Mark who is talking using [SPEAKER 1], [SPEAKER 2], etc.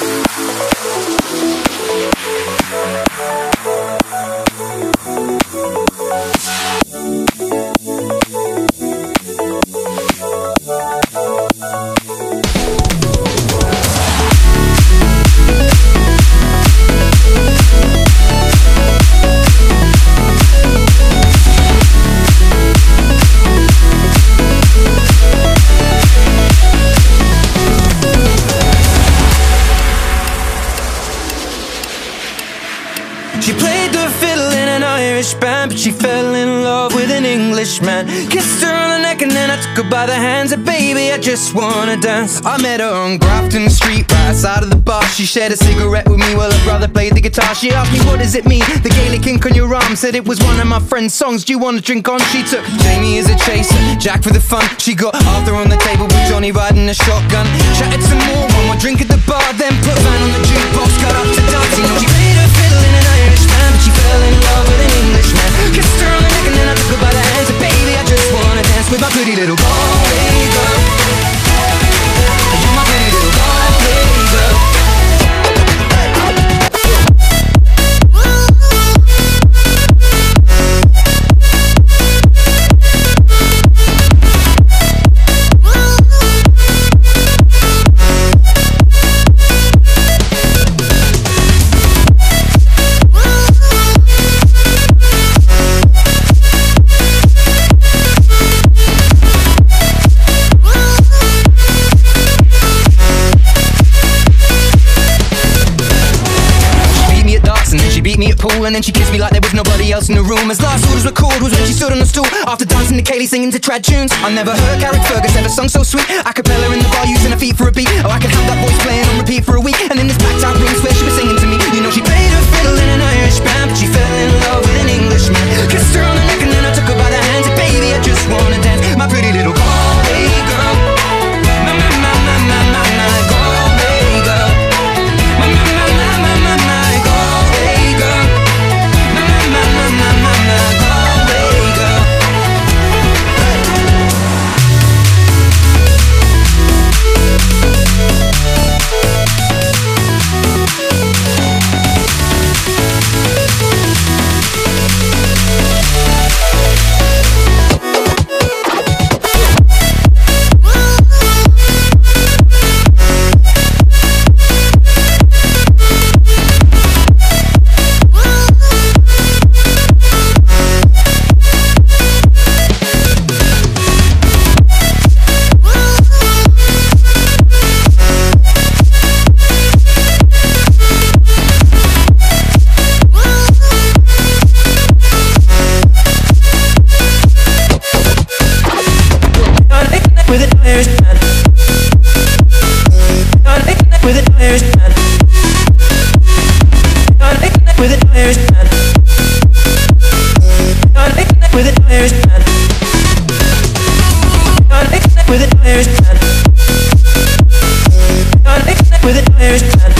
[SPEAKER 1] She played the fiddle in an Irish band, but she fell in love with an Englishman. Kissed her on the neck and then I took her by the hands. And baby, I just wanna dance. I met her on Grafton Street, right outside of the bar. She shared a cigarette with me while her brother played the guitar. She asked me, what does it mean, the Gaelic ink on your arm? Said it was one of my friend's songs, do you want to drink on? She took Jamie as a chaser, Jack for the fun. She got Arthur on the table with Johnny riding a shotgun. Chatted some more, one more drink at the bar, then put Van on the jukebox, got up to dance. You know, she played her fiddle in an Irish band, but she fell in love with an Englishman. Kissed her on the neck and then I took her by the hands. And baby, I just wanna dance with my pretty little Galway girl. You're my pretty little Galway girl. Beat me at pool and then she kissed me like there was nobody else in the room. As last orders were called was when she stood on the stool after dancing to Kaylee singing to trad tunes. I never heard Carrick Fergus ever sung so sweet. A cappella in the bar using her feet for a beat. Oh, I could have that voice playing on repeat for a week. And in this packed out room swear she was singing to me. You know she played her fiddle in an Irish band, but she fell in love with an Englishman. Kissed her on the neck and then I took her by the hands. And baby, I just wanna dance, my pretty little Galway girl. My Galway girl. My Galway girl. With an Irish man.